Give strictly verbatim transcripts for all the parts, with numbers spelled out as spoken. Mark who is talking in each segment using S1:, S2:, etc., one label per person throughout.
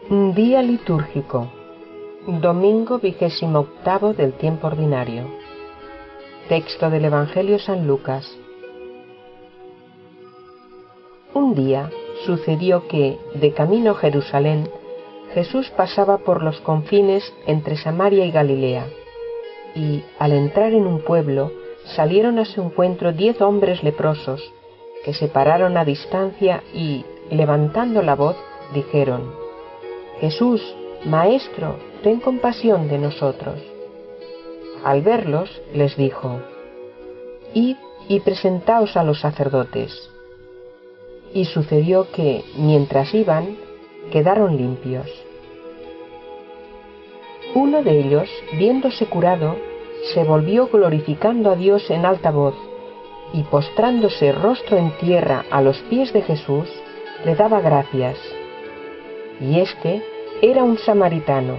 S1: Día litúrgico, domingo vigésimo octavo del tiempo ordinario. Texto del Evangelio San Lucas. Un día sucedió que, de camino a Jerusalén, Jesús pasaba por los confines entre Samaria y Galilea, y, al entrar en un pueblo, salieron a su encuentro diez hombres leprosos, que se pararon a distancia y, levantando la voz, dijeron: Jesús, Maestro, ten compasión de nosotros. Al verlos, les dijo: Id y presentaos a los sacerdotes. Y sucedió que, mientras iban, quedaron limpios. Uno de ellos, viéndose curado, se volvió glorificando a Dios en alta voz, y postrándose rostro en tierra a los pies de Jesús, le daba gracias. Y éste era un samaritano.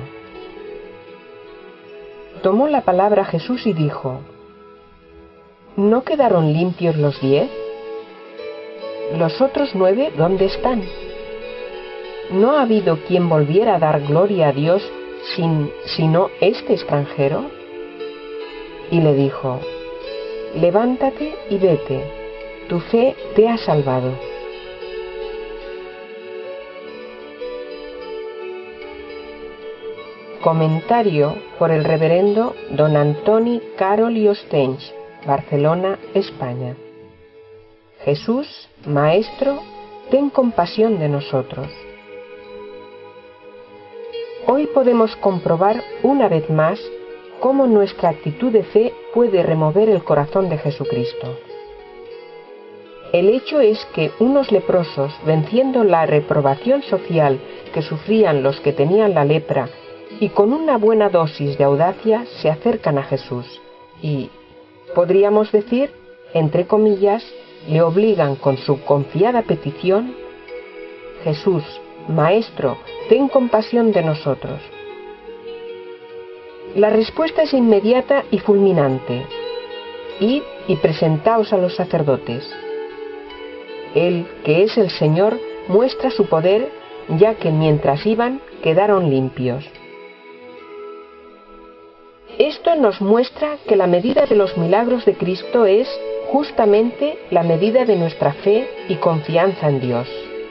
S1: Tomó la palabra Jesús y dijo: ¿No quedaron limpios los diez? ¿Los otros nueve dónde están? ¿No ha habido quien volviera a dar gloria a Dios sin, sino este extranjero? Y le dijo: Levántate y vete, tu fe te ha salvado. Comentario por el reverendo don Antoni Carol i Ostenys, Barcelona, España. Jesús, Maestro, ten compasión de nosotros. Hoy podemos comprobar una vez más cómo nuestra actitud de fe puede remover el corazón de Jesucristo. El hecho es que unos leprosos, venciendo la reprobación social que sufrían los que tenían la lepra, y con una buena dosis de audacia se acercan a Jesús y, podríamos decir, entre comillas, le obligan con su confiada petición: Jesús, Maestro, ten compasión de nosotros. La respuesta es inmediata y fulminante: id y presentaos a los sacerdotes. Él, que es el Señor, muestra su poder, ya que mientras iban quedaron limpios. Esto nos muestra que la medida de los milagros de Cristo es justamente la medida de nuestra fe y confianza en Dios.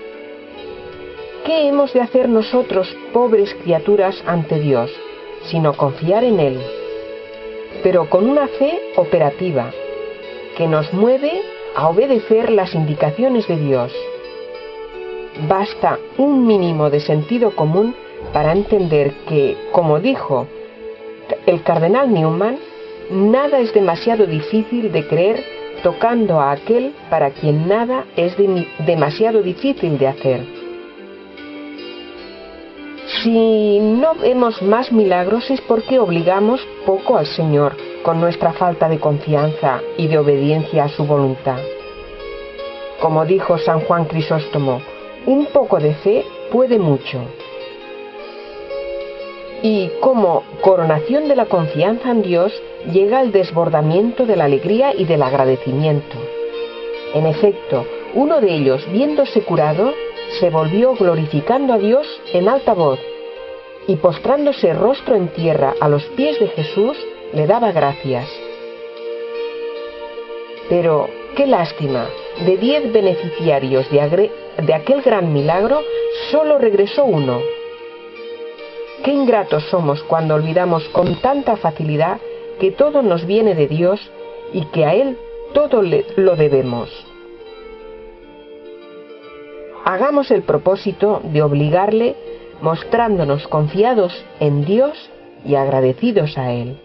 S1: ¿Qué hemos de hacer nosotros, pobres criaturas, ante Dios, sino confiar en Él, pero con una fe operativa, que nos mueve a obedecer las indicaciones de Dios? Basta un mínimo de sentido común para entender que, como dijo el cardenal Newman, nada es demasiado difícil de creer tocando a aquel para quien nada es de demasiado difícil de hacer. Si no vemos más milagros es porque obligamos poco al Señor con nuestra falta de confianza y de obediencia a su voluntad. Como dijo San Juan Crisóstomo, un poco de fe puede mucho. Y como coronación de la confianza en Dios llega el desbordamiento de la alegría y del agradecimiento. En efecto, uno de ellos, viéndose curado, se volvió glorificando a Dios en alta voz, y postrándose rostro en tierra a los pies de Jesús, le daba gracias. Pero, qué lástima, de diez beneficiarios de, agre- de aquel gran milagro, solo regresó uno. Qué ingratos somos cuando olvidamos con tanta facilidad que todo nos viene de Dios y que a Él todo le, lo debemos. Hagamos el propósito de obligarle, mostrándonos confiados en Dios y agradecidos a Él.